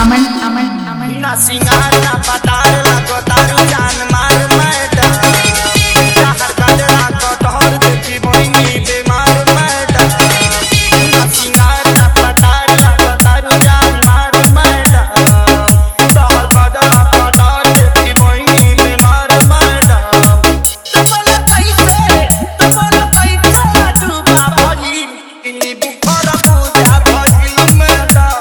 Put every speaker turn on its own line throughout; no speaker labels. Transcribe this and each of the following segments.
ना सिंगार ना पतार लगो तारू जान मार मैडम चाहत गजरा कटहर देखी बहिनी बीमार मैडम ना सिंगार ना पतार लगो तारू जान मार मैडम चाहत गजरा कटहर देखी बहिनी बीमार मैडम तुम्हारा पैसा डूबा भइल इनी बुखार पूजा भइल मैडम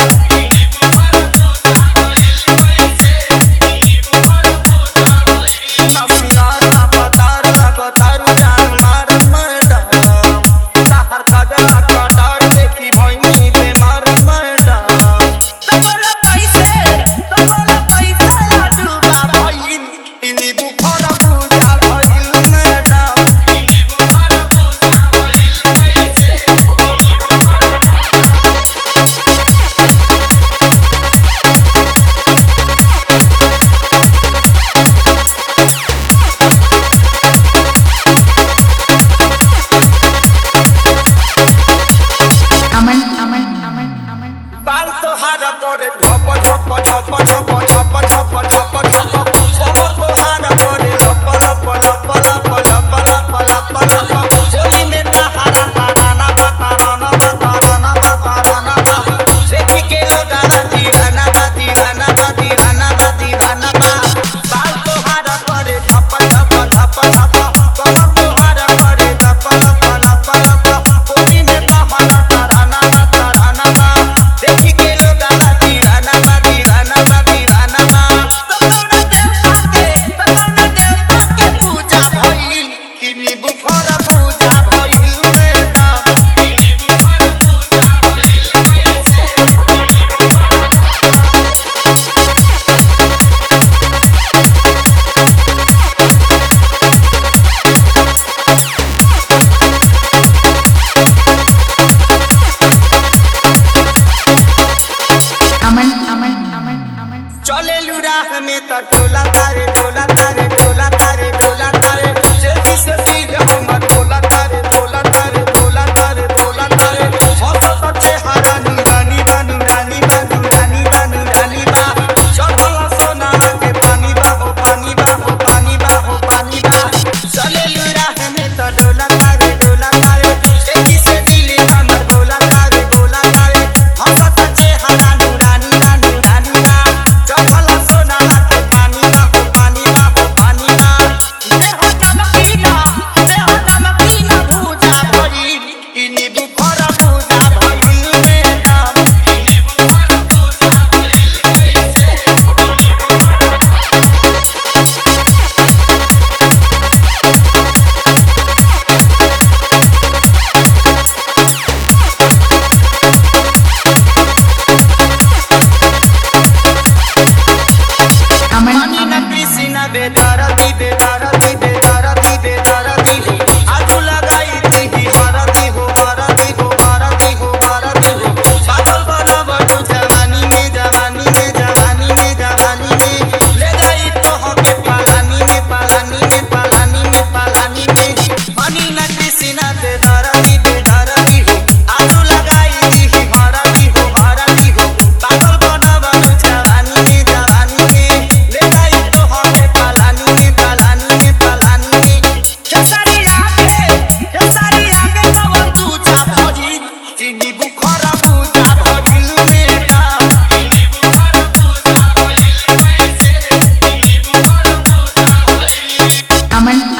बाल तोहारा तोरे झप झप झप झप झप झप झप झप सब तोहारा तोरे लप लप लप लप लप लप लप लप होली में तहारा ताराना ताराना ताराना ताराना देखी के लोगाना दीवाना दीवाना दीवाना दीवाना बाल तोहारा तोरे झप झप झप झप सब तोहारा तोरे लप लप लप लप होली में तहारा ताराना ताराना देखी के लोगाना दीवाना दीवाना दीवाना तोना देवता के पूजा भइल किनी बुखार पूजा भइल मैडम चले लुराह में त टोला तारे टोला तारे टोला तारे टोला तारे जल्दी से सीधे हमर टोला तारे टोला तारे टोला तारे टोला तारे हंसत चेहरा नुरानी बानू रानी बानू रानी बानू रानी बा चढ़ल सोना के पानी बा हो पानी बा हो पानी बा हो पानी बा चले लुराह में त टोला तारे जल्दी से दिली हमर टोला तारे हंसत चेहरा नुरानी रानी रानी बा चढ़ल सोना के पानी बा हो पानी बा हो पानी बा देह चमकीला पूजा भइल इनी बुखार पूजा भइल मैडम मनी न कृष्ण बेदरदी बेदरदी बेदरदी बेदरदी आजू लगाई दी हरदी हो हरदी हो हरदी हो हरदी हो बादल बना बटू जवानी में जवानी में जवानी में जवानी में ले जाई तो हके पालानी में पालानी में पालानी में पालानी में मनी न कृष्ण बेदरदी बेदरदी हो आजू लगाई दी हरदी हो बादल बना बटू जवानी में जवानी में ले जाई तो हके पालानी में पालानी में पालानी में खेसारी आगे कवन पूजा भइल चिनी बुखार पूजा भइल मैडम
Aman